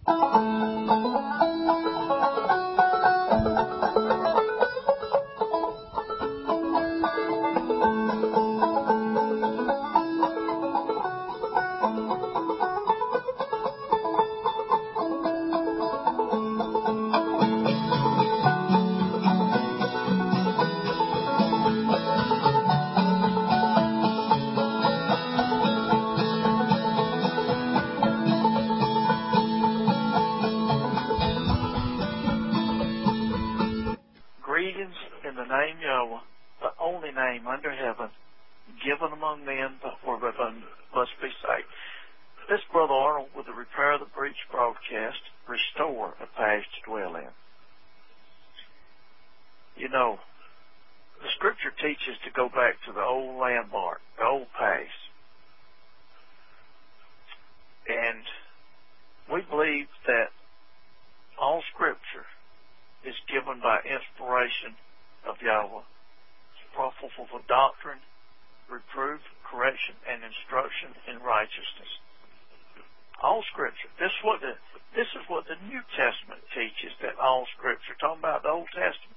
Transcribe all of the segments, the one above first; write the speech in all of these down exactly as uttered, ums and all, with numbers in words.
Greetings in the name Yahweh, the only name under heaven, given among men whereby must be saved. This Brother Arnold with the Repair of the Breach broadcast, Restore a Past to Dwell in. You know, the Scripture teaches to go back to the old landmark, the old past. And we believe that all Scripture is given by inspiration of Yahweh. It's profitable for doctrine, reproof, correction, and instruction in righteousness. All Scripture. This is what the this is what the New Testament teaches. That all Scripture. Talking about the Old Testament.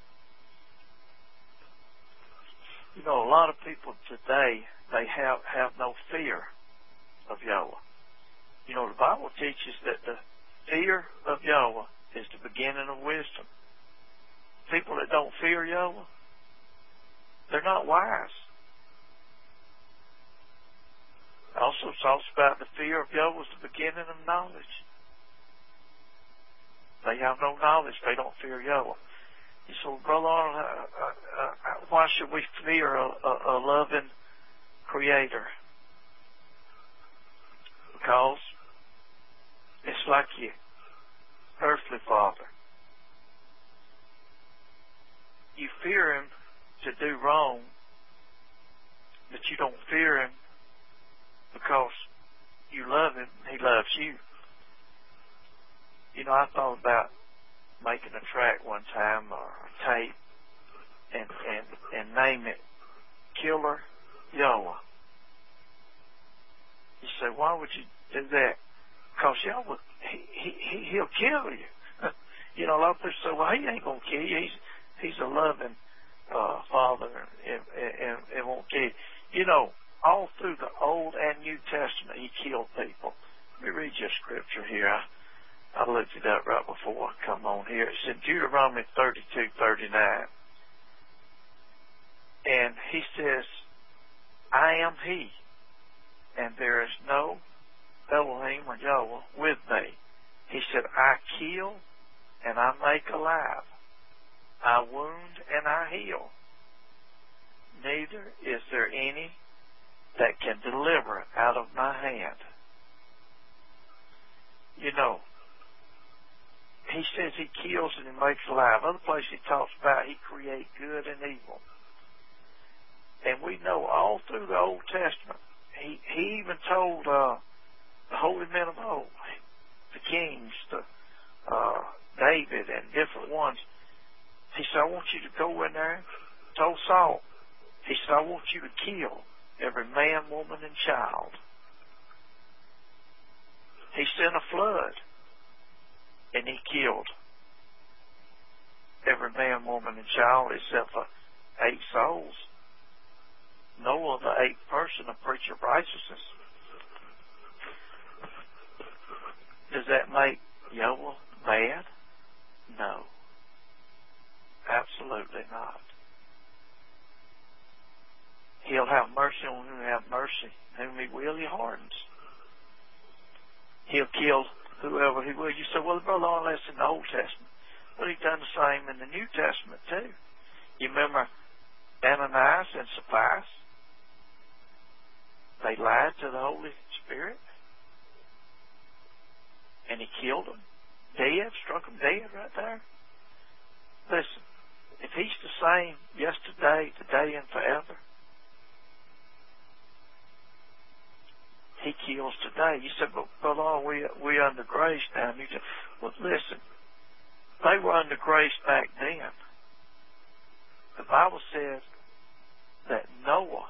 You know, a lot of people today, they have have no fear of Yahweh. You know, the Bible teaches that the fear of Yahweh is the beginning of wisdom. People that don't fear Yahweh, they're not wise. It also talks about the fear of Yahweh is the beginning of knowledge. They have no knowledge. They don't fear Yahweh. You say, well, Brother Arnold, uh, uh, uh, why should we fear a, a, a loving Creator? Because it's like you. Earthly father. You fear him to do wrong, but you don't fear him because you love him, he loves you. You know, I thought about making a track one time or a tape and, and, and name it Killer Yahweh. You say, why would you do that? Because Yahweh, he, he, he'll kill you. You know, a lot of people say, well, he ain't going to kill you. He's, he's a loving uh, father and, and, and won't kill you. You know, all through the Old and New Testament, he killed people. Let me read you a scripture here. I, I looked it up right before I come on here. It's in Deuteronomy thirty-two thirty-nine. And he says, I am he, and there is no Elohim or Yahweh with me. He said, I kill and I make alive. I wound and I heal. Neither is there any that can deliver out of my hand. You know, he says he kills and he makes alive. Other places he talks about he creates good and evil. And we know all through the Old Testament, he, he even told uh, the holy men of old, the kings, the uh, David and different ones, he said, I want you to go in there, told Saul, he said, I want you to kill every man, woman, and child. He sent a flood, and he killed every man, woman, and child except for eight souls. Noah, the eighth person, a preacher of righteousness. Does that make Yahweh bad? No. Absolutely not. He'll have mercy on whom he have mercy. Whom he will, he hardens. He'll kill whoever he will. You say, well, Brother Arnold, that's in the Old Testament. Well, he's done the same in the New Testament, too. You remember Ananias and Sapphira? They lied to the Holy Spirit. And he killed them. Dead, struck them dead right there. Listen, if he's the same yesterday, today, and forever, he kills today. You said, but Brother Arnold, we, we under grace now. And you said, well, listen, they were under grace back then. The Bible says that Noah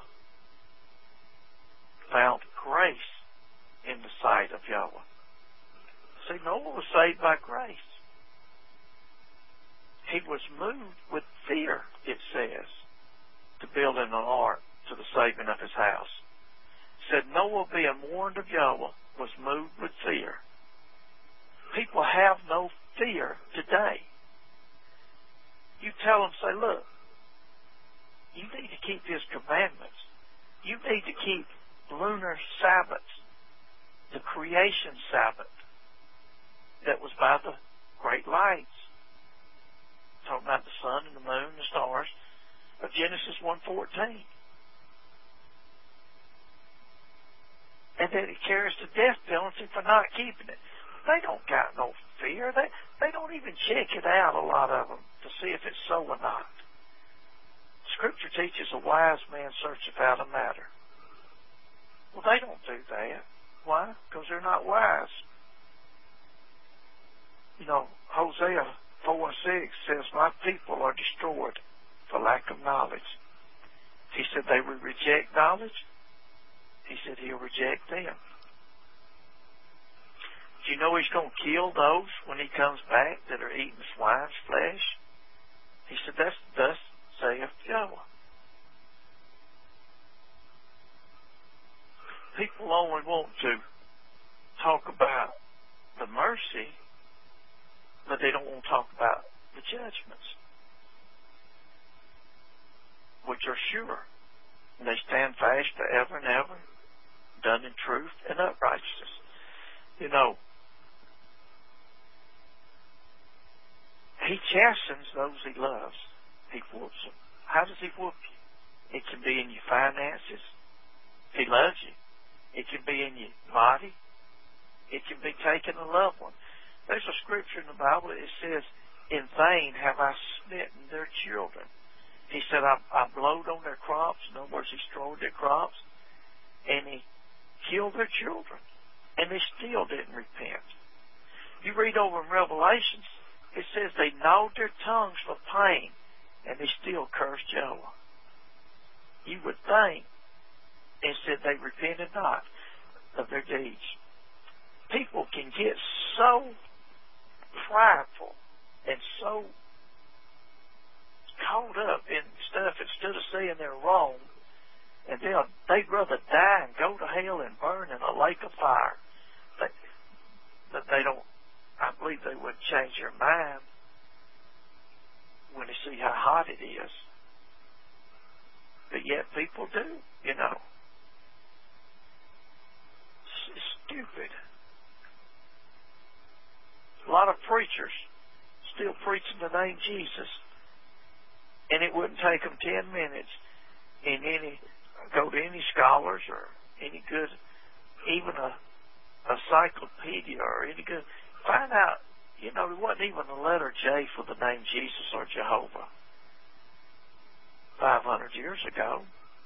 found grace in the sight of Yahweh. See, Noah was saved by grace. He was moved with fear, it says, to build an ark to the saving of his house. It said Noah, being warned of Yahweh, was moved with fear. People have no fear today. You tell them, say, look, you need to keep his commandments. You need to keep lunar Sabbaths, the creation Sabbath that was by the great lights. Talking about the sun and the moon, the stars of Genesis one fourteen. And then it carries the death penalty for not keeping it. They don't got no fear. They they don't even check it out, a lot of them, to see if it's so or not. Scripture teaches a wise man searcheth out a matter. Well, they don't do that. Why? Because they're not wise. You know, Hosea four and six says, my people are destroyed for lack of knowledge. He said they would reject knowledge. He said he'll reject them. Do you know he's going to kill those when he comes back that are eating swine's flesh? He said, that's thus saith Yahweh. People only want to talk about the mercy, but they don't want to talk about the judgments, which are sure. And they stand fast forever and ever, done in truth and uprightness. You know, he chastens those he loves. He whoops them. How does he whoop you? It can be in your finances. He loves you. It can be in your body. It can be taking a loved one. There's a scripture in the Bible that says, in vain have I smitten their children. He said, I, I blowed on their crops. In other words, he destroyed their crops. And he killed their children. And they still didn't repent. You read over in Revelations, it says they gnawed their tongues for pain. And they still cursed Yahweh. You would think, and said they repented not of their deeds. People can get so prideful and so caught up in stuff instead of saying they're wrong, and they'll, they'd rather die and go to hell and burn in a lake of fire. But, but they don't, I believe they wouldn't change their mind when they see how hot it is. But yet people do, you know. It's stupid. A lot of preachers still preaching the name Jesus, and it wouldn't take them ten minutes in any, go to any scholars or any good, even a, a encyclopedia or any good, find out, you know, there wasn't even a letter J for the name Jesus or Jehovah five hundred years ago.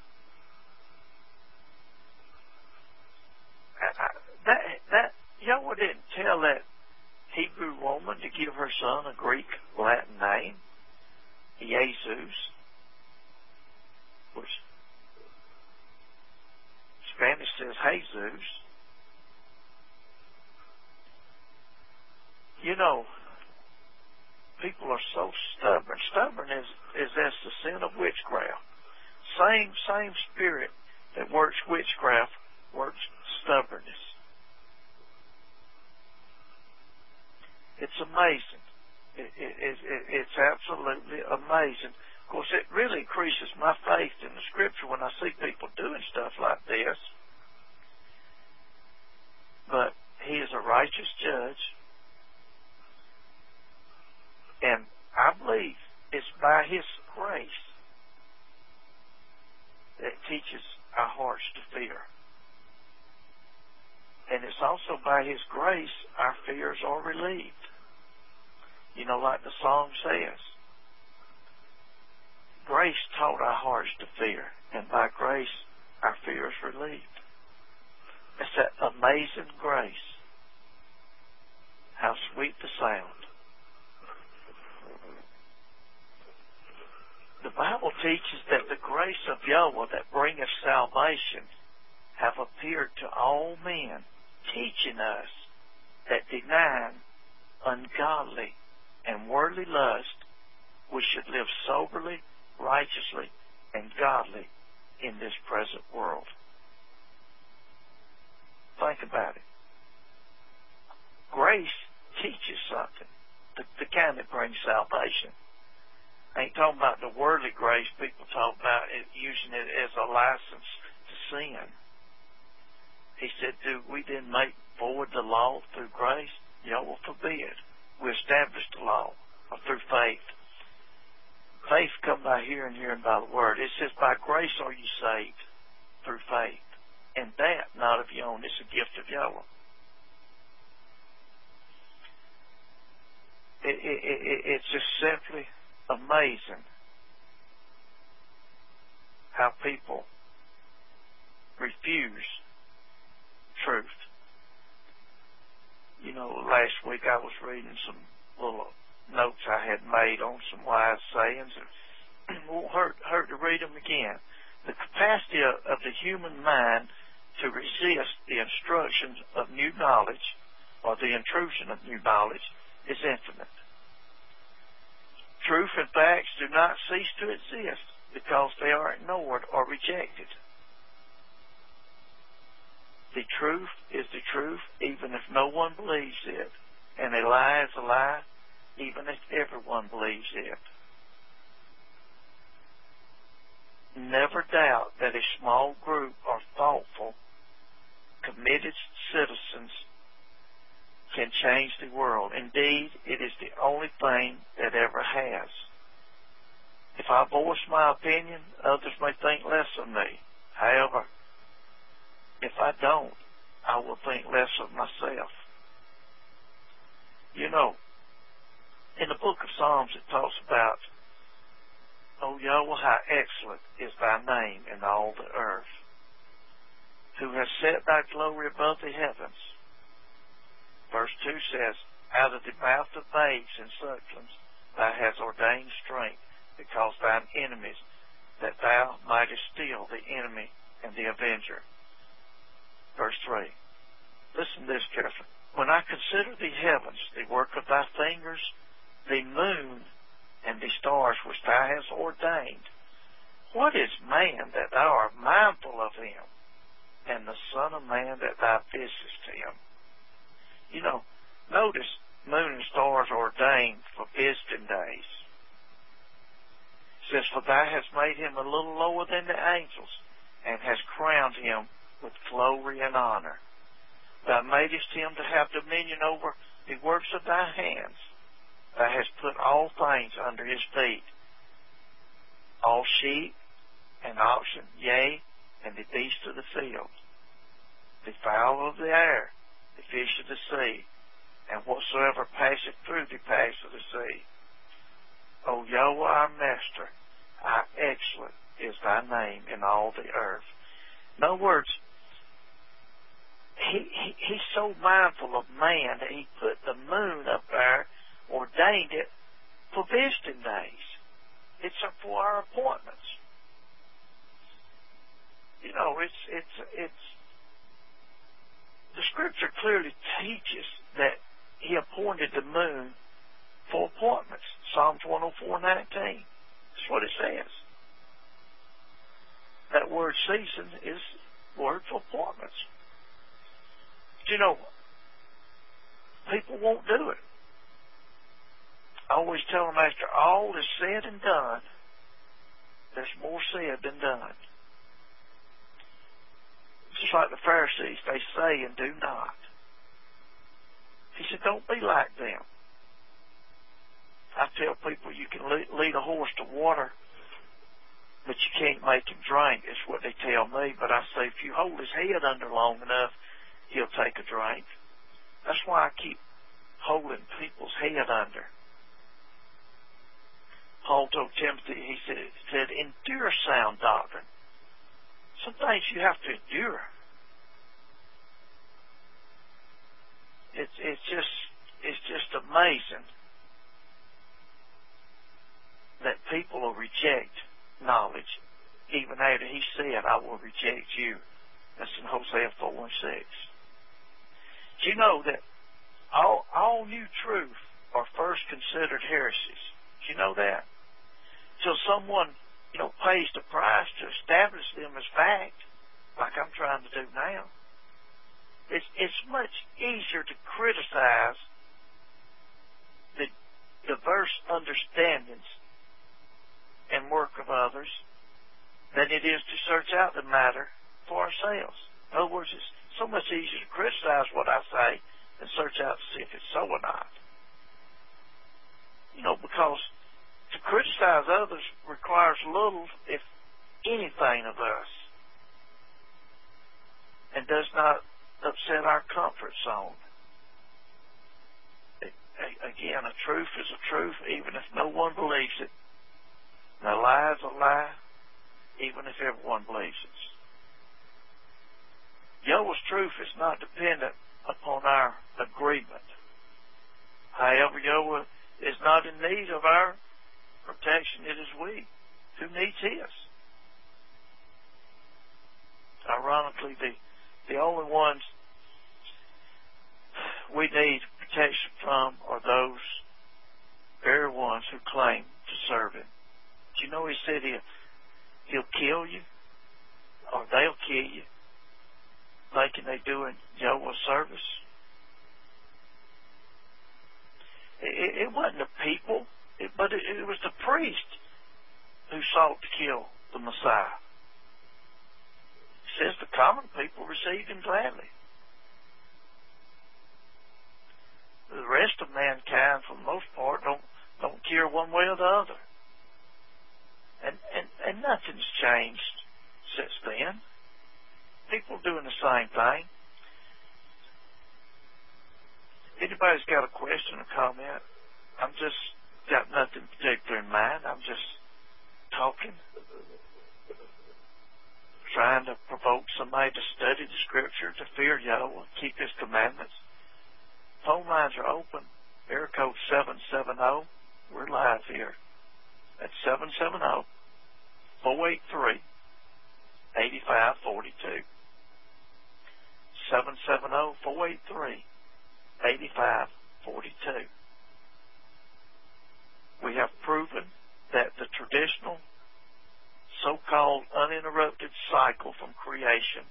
I, I, that, that, Yahweh didn't tell that Hebrew woman to give her son a Greek Latin name, Jesus, which Spanish says Jesus. You know, people are so stubborn. Stubborn is, is that's the sin of witchcraft. Same, same spirit that works witchcraft works stubbornness. It's amazing. It, it, it, it, it's absolutely amazing. Of course, it really increases my faith in the Scripture when I see people doing stuff like this. But he is a righteous judge. And I believe it's by his grace that teaches our hearts to fear. And it's also by his grace our fears are relieved. You know, like the song says, grace taught our hearts to fear, and by grace our fears relieved. It's that amazing grace. How sweet the sound. The Bible teaches that the grace of Yahweh that bringeth salvation have appeared to all men, teaching us that denying ungodly and worldly lust, we should live soberly, righteously, and godly in this present world. Think about it. Grace teaches something, the, the kind that brings salvation. I ain't talking about the worldly grace people talk about, it, using it as a license to sin. He said, do we then make void the law through grace? Yahweh forbid. We established the law or through faith. Faith come by hearing, hearing by the word. It says, by grace are you saved through faith. And that, not of your own, it's a gift of Yahweh. It, it, it, it's just simply amazing how people refuse truth. You know, last week I was reading some little notes I had made on some wise sayings, and it won't hurt, hurt to read them again. The capacity of, of the human mind to resist the instructions of new knowledge or the intrusion of new knowledge is infinite. Truth and facts do not cease to exist because they are ignored or rejected. The truth is the truth even if no one believes it, and a lie is a lie even if everyone believes it. Never doubt that a small group of thoughtful, committed citizens can change the world. Indeed, it is the only thing that ever has. If I voice my opinion, others may think less of me. However, if I don't, I will think less of myself. You know, in the book of Psalms it talks about, O Yahweh, how excellent is thy name in all the earth, who has set thy glory above the heavens. Verse two says, out of the mouth of babes and sucklings thou hast ordained strength, because thine enemies, that thou mightest steal the enemy and the avenger. Verse three. Listen to this carefully. When I consider the heavens, the work of thy fingers, the moon and the stars which thou hast ordained, what is man that thou art mindful of him, and the son of man that thou visitest him? You know, notice moon and stars are ordained for visiting days. It says, for thou hast made him a little lower than the angels, and hast crowned him with glory and honor. Thou madest him to have dominion over the works of thy hands. Thou hast put all things under his feet, all sheep and oxen, yea, and the beasts of the field, the fowl of the air, the fish of the sea, and whatsoever passeth through the paths of the sea. O Yahweh our Master, how excellent is thy name in all the earth. In other words, he, he he's so mindful of man that he put the moon up there, ordained it for visiting days. It's for our appointments. You know, it's it's it's the scripture clearly teaches that he appointed the moon for appointments. Psalms one oh four nineteen. That's what it says. That word season is word for appointments. But you know, people won't do it. I always tell them after all is said and done, there's more said than done. Just like the Pharisees, they say and do not. He said, don't be like them. I tell people you can lead a horse to water, but you can't make him drink. Is what they tell me. But I say, if you hold his head under long enough, he'll take a drink. That's why I keep holding people's head under. Paul told Timothy, he said, said, endure sound doctrine. Some things you have to endure. It's it's just it's just amazing that people will reject knowledge, even after he said, I will reject you. That's in Hosea four and six. Do you know that all, all new truth are first considered heresies. Do you know that? Till someone, you know, pays the price to establish them as fact, like I'm trying to do now. It's, it's much easier to criticize the diverse understandings and work of others than it is to search out the matter for ourselves. In other words, it's so much easier to criticize what I say than search out to see if it's so or not. You know, because to criticize others requires little, if anything, of us, and does not upset our comfort zone. It, again, a truth is a truth, even if no one believes it. And a lie is a lie, even if everyone believes it. Yahweh's truth is not dependent upon our agreement. However, Yahweh is not in need of our protection. It is we who needs His. Ironically, the, the only ones we need protection from are those very ones who claim to serve Him. Do you know He said He'll, he'll kill you, or they'll kill you, thinking they're doing Yahweh's service? It, it wasn't the people, it, but it, it was the priest who sought to kill the Messiah. It says the common people received Him gladly. The rest of mankind, for the most part, don't don't care one way or the other. And and, and nothing's changed since then. People doing the same thing. Anybody's got a question or comment? I'm just got nothing particular in mind. I'm just talking, trying to provoke somebody to study the Scripture, to fear Yahweh, keep His commandments. Phone lines are open. Area code seven seven zero. We're live here. That's seven seven zero, four eight three, eight five four two. seven seven zero, four eight three, eight five four two. We have proven that the traditional, so-called uninterrupted cycle from creation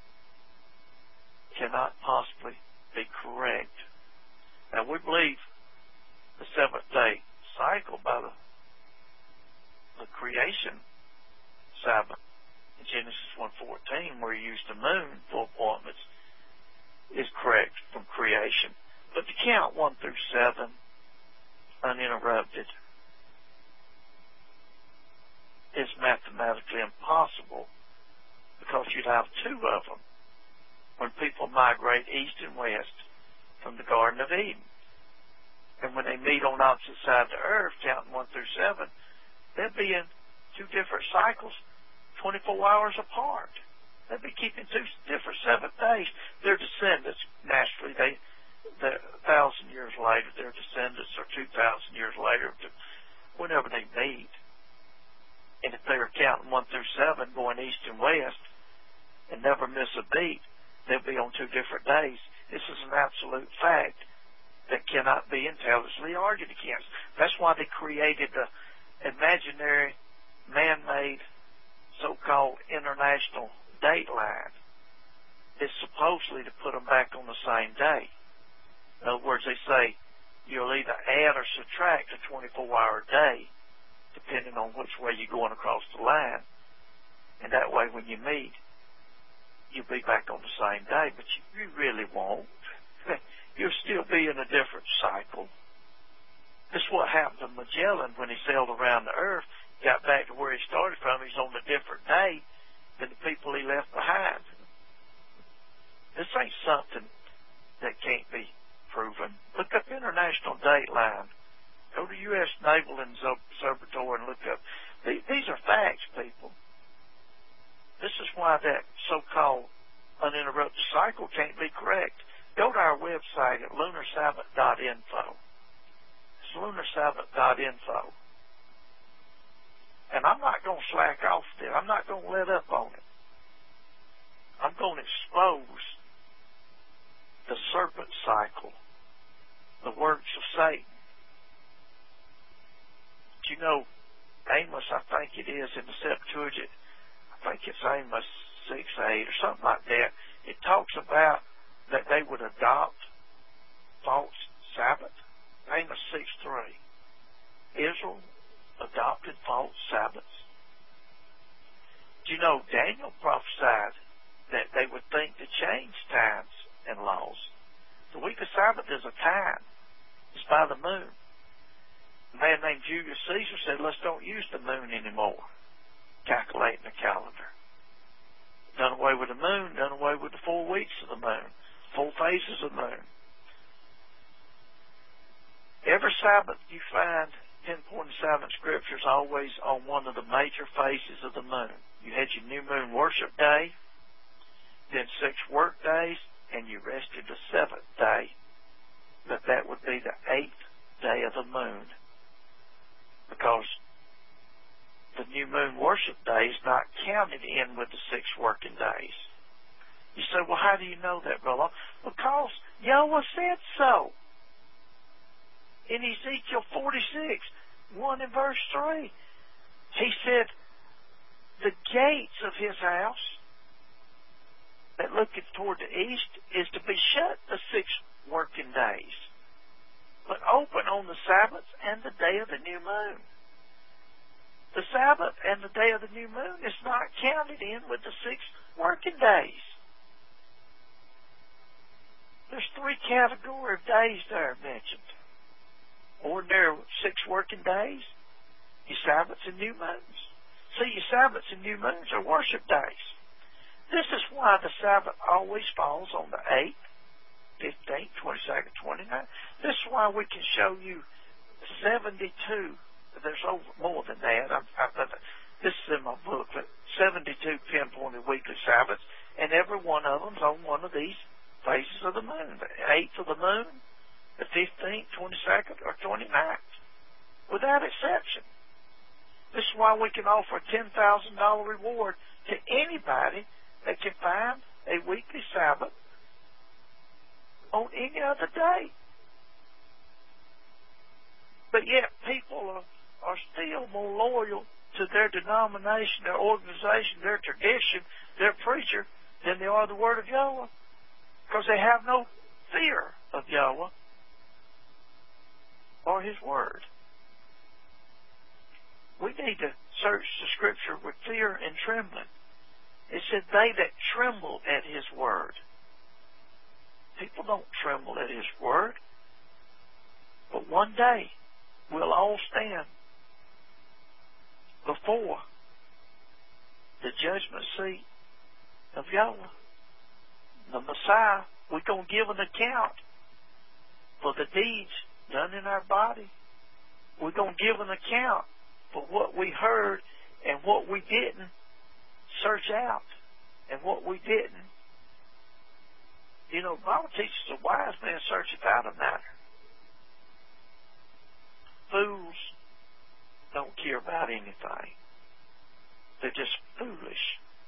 cannot possibly be correct. Now, we believe the seventh-day cycle by the, the creation Sabbath in Genesis one fourteen, where He used the moon for appointments, is correct from creation. But to count one through seven uninterrupted is mathematically impossible, because you'd have two of them when people migrate east and west from the Garden of Eden. And when they meet on opposite sides of the earth, counting one through seven, they'll be in two different cycles, twenty-four hours apart. They'll be keeping two different seventh days. Their descendants, naturally, they, the thousand years later, their descendants are two thousand years later, whenever they meet. And if they are counting one through seven, going east and west, and never miss a beat, they'll be on two different days. This is an absolute fact that cannot be intelligently argued against. That's why they created the imaginary, man-made, so-called international date line. It's supposedly to put them back on the same day. In other words, they say you'll either add or subtract a twenty-four hour day, depending on which way you're going across the line. And that way, when you meet, you'll be back on the same day, but you, you really won't. You'll still be in a different cycle. This is what happened to Magellan when he sailed around the earth, got back to where he started from. He's on a different day than the people he left behind. This ain't something that can't be proven. Look up International Dateline. Go to U S Naval Observatory and look up. These are facts, people. This is why that so-called uninterrupted cycle can't be correct. Go to our website at lunar sabbath dot info. It's lunar sabbath dot info. And I'm not going to slack off there. I'm not going to let up on it. I'm going to expose the serpent cycle in the Septuagint, I think it's Amos six eight or something like that, it talks about that they would adopt false Sabbath. Amos six three. Israel adopted false Sabbaths. Do you know Daniel prophesied that they would think to change times and laws? The week of Sabbath is a time. It's by the moon. A man named Julius Caesar said, let's don't use the moon anymore, calculating the calendar. Done away with the moon, done away with the four weeks of the moon, four phases of the moon. Every Sabbath you find pinpointing Sabbath scriptures always on one of the major phases of the moon. You had your new moon worship day, then six work days, and you rested the seventh day. But that would be the eighth day of the moon, because the new moon worship day is not counted in with the six working days. You say, well, how do you know that, brother? Because Yahweh said so. In Ezekiel forty-six, one and verse three, he said, the gates of his house that looketh toward the east is to be shut the six working days, but open on the Sabbath and the day of the new moon. The Sabbath and the day of the new moon is not counted in with the six working days. There's three category of days there mentioned. Ordinary six working days, your Sabbaths and new moons. See, your Sabbaths and new moons are worship days. This is why the Sabbath always falls on the eighth, fifteenth, twenty-second, twenty-ninth. This is why we can show you seventy-two. There's over more than that. I, I, this is in my booklet. seventy-two pinpointed weekly Sabbaths, and every one of them's on one of these phases of the moon. The eighth of the moon, the fifteenth, twenty-second, or twenty-ninth, without exception. This is why we can offer a ten thousand dollars reward to anybody that can find a weekly Sabbath on any other day. But yet people are, are still more loyal to their denomination, their organization, their tradition, their preacher, than they are the Word of Yahweh, because they have no fear of Yahweh or His Word. We need to search the Scripture with fear and trembling. It said, they that tremble at His Word. People don't tremble at His Word. But one day, we'll all stand before the judgment seat of Yahweh. The Messiah, we're going to give an account for the deeds done in our body. We're going to give an account for what we heard and what we didn't search out and what we didn't. You know, the Bible teaches a wise man searcheth out a matter. Fools don't care about anything. They're just foolish.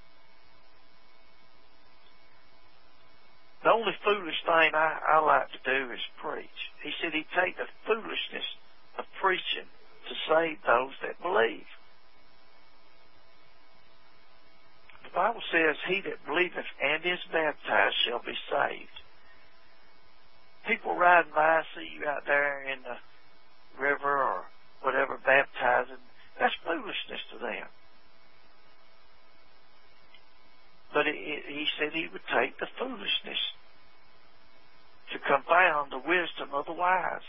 The only foolish thing I, I like to do is preach. He said he'd take the foolishness of preaching to save those that believe. The Bible says, he that believeth and is baptized shall be saved. People riding by, see you out there in the river or whatever baptizing, that's foolishness to them. But it, it, he said he would take the foolishness to confound the wisdom of the wise.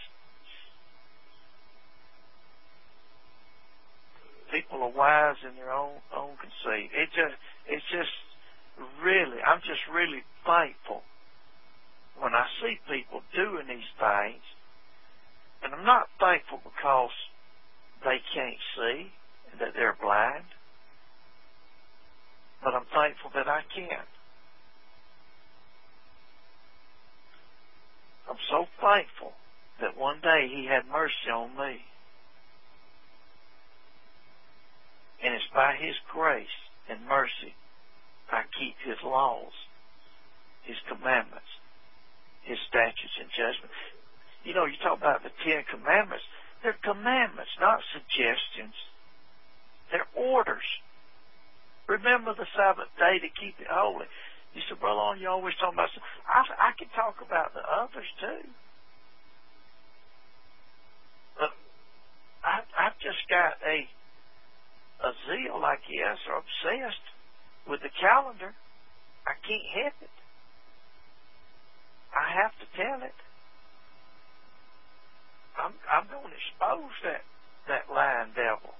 People are wise in their own own conceit. It just, it's just really, I'm just really thankful when I see people doing these things. And I'm not thankful because they can't see and that they're blind, but I'm thankful that I can. I'm so thankful that one day He had mercy on me. And it's by His grace and mercy I keep His laws, His commandments, His statutes and judgments. You know, you talk about the Ten Commandments. They're commandments, not suggestions. They're orders. Remember the Sabbath day to keep it holy. You said, Brother Long, you always talk about, I, I can talk about the others too. But I, I've just got a, a zeal, I guess, or obsessed with the calendar. I can't help it. I have to tell it. I'm, I'm going to expose that, that lying devil.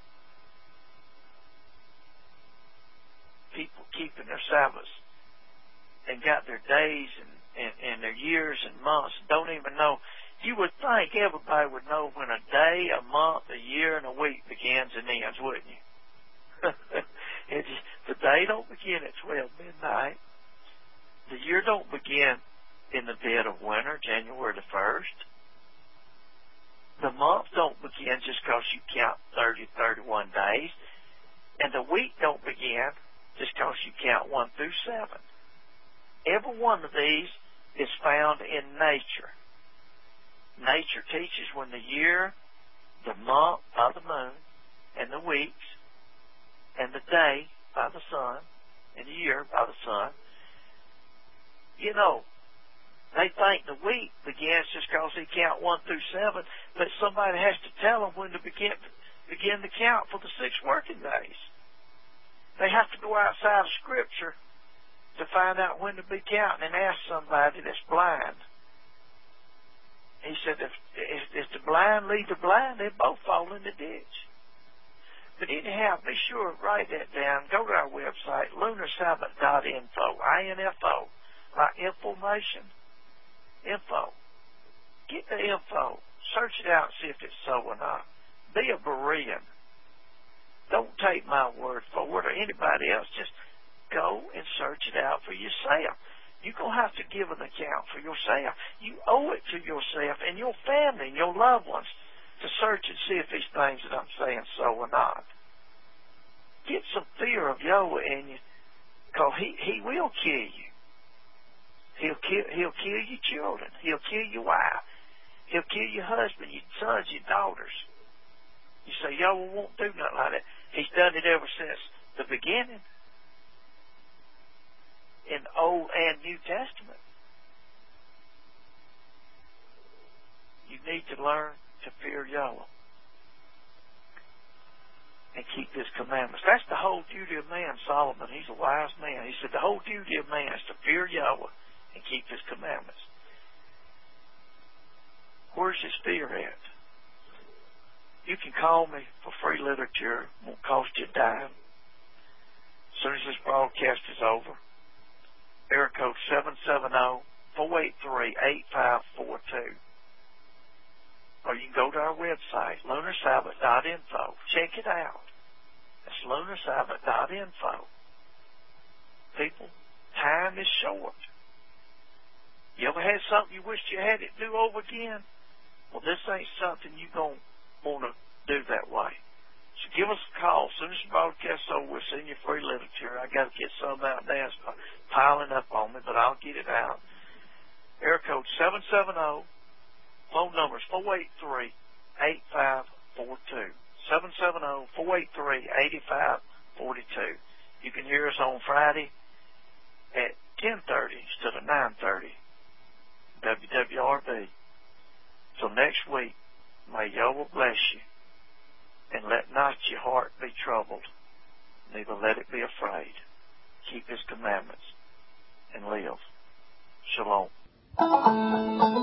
People keeping their Sabbaths and got their days and, and, and their years and months, don't even know. You would think everybody would know when a day, a month, a year, and a week begins and ends, wouldn't you? It just, the day don't begin at twelve midnight. The year don't begin in the dead of winter, January the first. The month don't begin just because you count thirty, thirty-one days. And the week don't begin just because you count one through seven. Every one of these is found in nature. Nature teaches when the year, the month by the moon, and the weeks, and the day by the sun, and the year by the sun. You know, they think the week begins just because they count one through seven, but somebody has to tell them when to begin, begin to count for the six working days. They have to go outside of Scripture to find out when to be counting and ask somebody that's blind. He said, if, if, if the blind lead the blind, they both fall in the ditch. But anyhow, be sure to write that down. Go to our website, lunar sabbath dot info, I N F O, like information, info. Get the info. Search it out and see if it's so or not. Be a Berean. Don't take my word for it or anybody else. Just go and search it out for yourself. You're going to have to give an account for yourself. You owe it to yourself and your family and your loved ones to search and see if these things that I'm saying so or not. Get some fear of Yahweh in you, because he, he will kill you. He'll kill, he'll kill your children. He'll kill your wife. He'll kill your husband, your sons, your daughters. You say, Yahweh won't do nothing like that. He's done it ever since the beginning. In Old and New Testament. You need to learn to fear Yahweh and keep His commandments. That's the whole duty of man, Solomon. He's a wise man. He said the whole duty of man is to fear Yahweh and keep His commandments. Where's His fear at? You can call me for free literature. It won't cost you a dime. As soon as this broadcast is over, area code seven seven zero, four eight three, eight five four two. Or you can go to our website, lunar sabbath dot info. Check it out. That's lunar sabbath dot info. People, time is short. You ever had something you wished you had it do over again? Well, this ain't something you're going to want to do that way. So give us a call. As soon as the broadcast's over, we'll send you free literature. I got to get some out there. It's piling up on me, but I'll get it out. Area code seven seven zero. Phone number is four eight three, eight five four two. seven seven zero, four eight three, eight five four two. You can hear us on Friday at ten thirty instead of nine thirty. W W R B. Till next week, may Yahweh bless you, and let not your heart be troubled, neither let it be afraid. Keep His commandments and live. Shalom.